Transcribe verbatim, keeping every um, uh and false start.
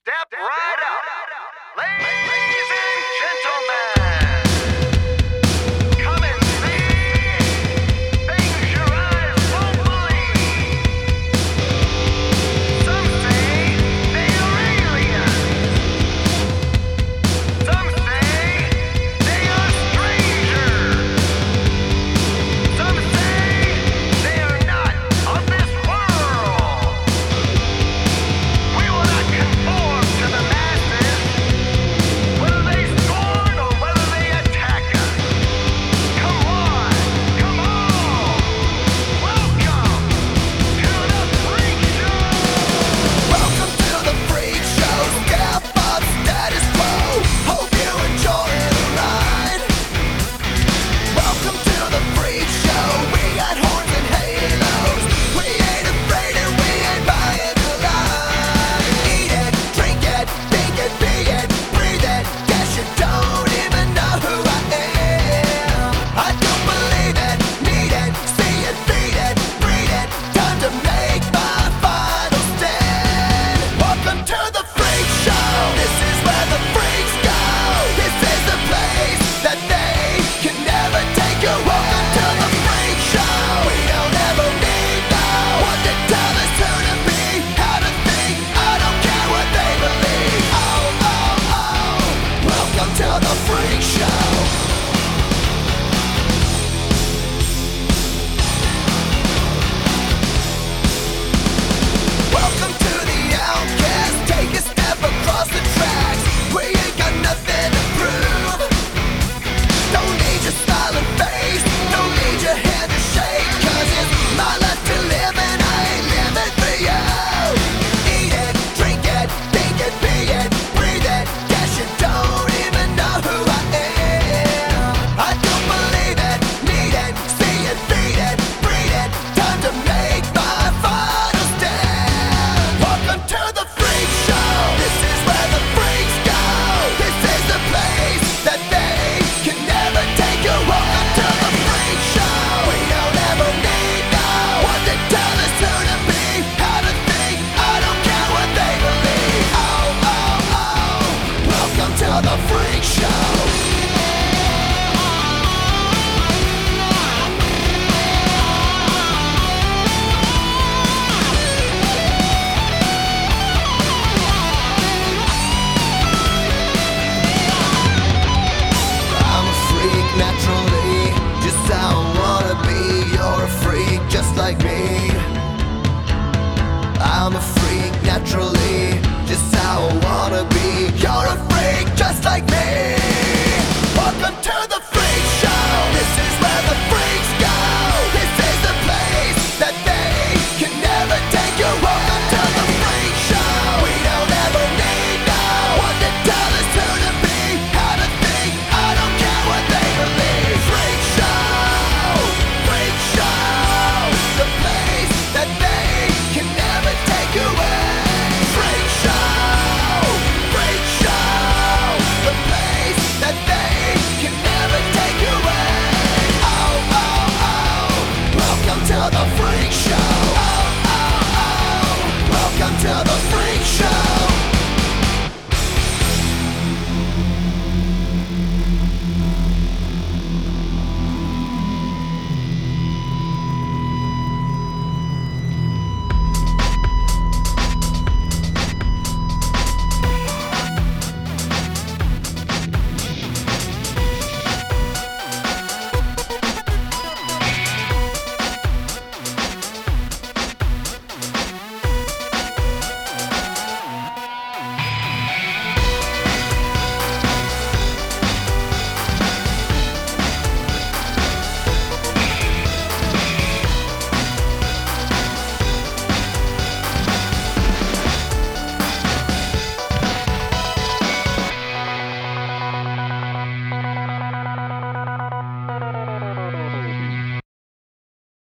Step right up. Ladies and gentlemen, come and see things your eyes won't believe. Some say they are aliens. Some say they are strangers. Some say they are not of this world. We will not conform to the masses, whether they scorn or whether they attack us. Come on, come on. Welcome to the Freak Show. Welcome to the Freak Show. Scalp up status quo. Hope you enjoy the ride. Welcome to the Freak Show. We got horns and halos. We ain't afraid and we ain't buying the lie. Eat it, drink it, think it, be it, breathe it. Guess you don't even know who I am. I don't believe it, need it, see it, feed it, breathe it. Time to make my final stand. Welcome to the Freak Show. This is where the freaks go. This is the place that they can never take you. Welcome to the Freak Show. We don't ever need no one to tell us who to be, how to think. I don't care what they believe. Oh, oh, oh. Welcome to the Freak Show. Welcome to the outcast. Take a step across the tracks. We ain't got nothing to prove. Don't need your smiling face. Don't need your hand to shake. Cause it's my life to live and I ain't living for you. Eat it, drink it, think it,